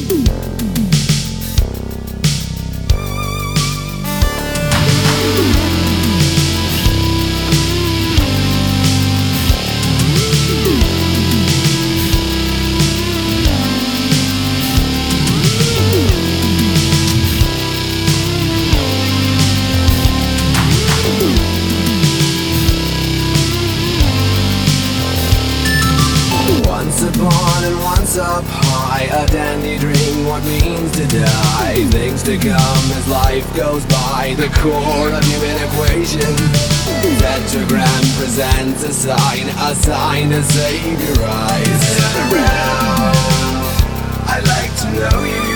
Once upon and once up high, a dandy dream what means to die. Things to come as life goes by, the core of human equation. Tetragram presents a sign to save your eyes. Turn around, I'd like to know you.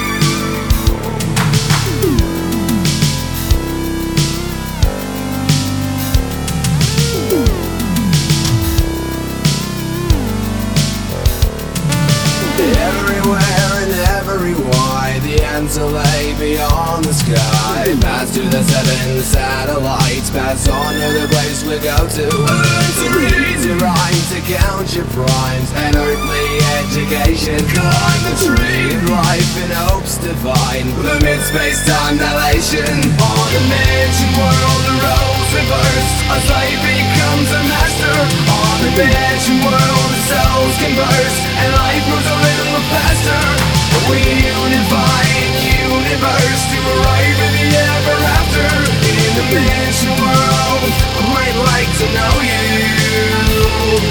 Everywhere and every why, the answer lay beyond the sky. Pass to the 7 satellites, pass on to the place we go to. Learn to read, to rhyme, to count your primes, an earthly education. Climb the tree of life in hopes divine, limit space-time dilation. On a mansion world, the roles reverse, a slave becomes a master. On a mansion world, the souls converse, and life moves a little faster. We unify in universe to arrive in the ever after. In the mansion world, I might like to know you.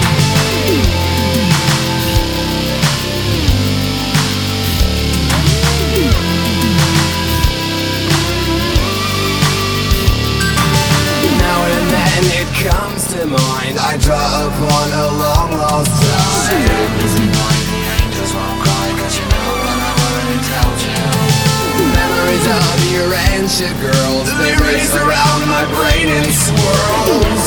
Now and then it comes to mind, I draw upon a long lost time. Memories of your ancient girls, they race around my brain in swirls.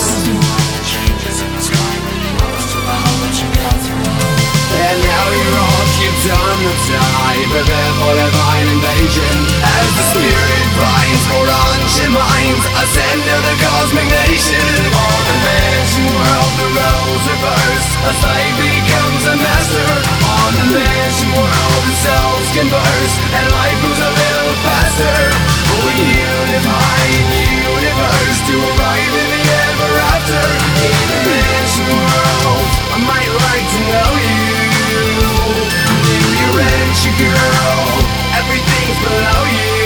And now you're all kicked on the tide, prepare for divine invasion. As the spirit binds for ancient minds, ascend to the cosmic nation. On the mansion world, the roles reverse, a slave becomes a master. On the mansion world, the souls converse, and life moves a little faster. We unify in universe to arrive in the ever after. In the mansion world, I might like to know you. New your ancient girl, everything's below you.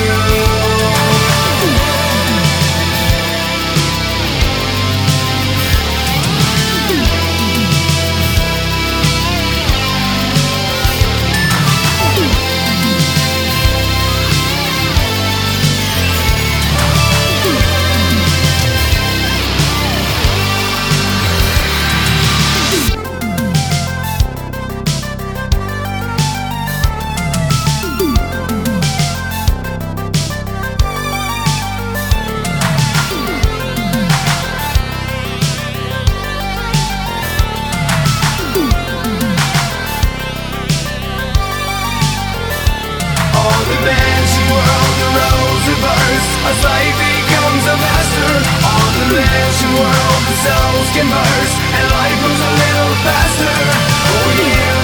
A slave becomes a master. On the mansion world, the souls converse, and life moves a little faster. Oh yeah.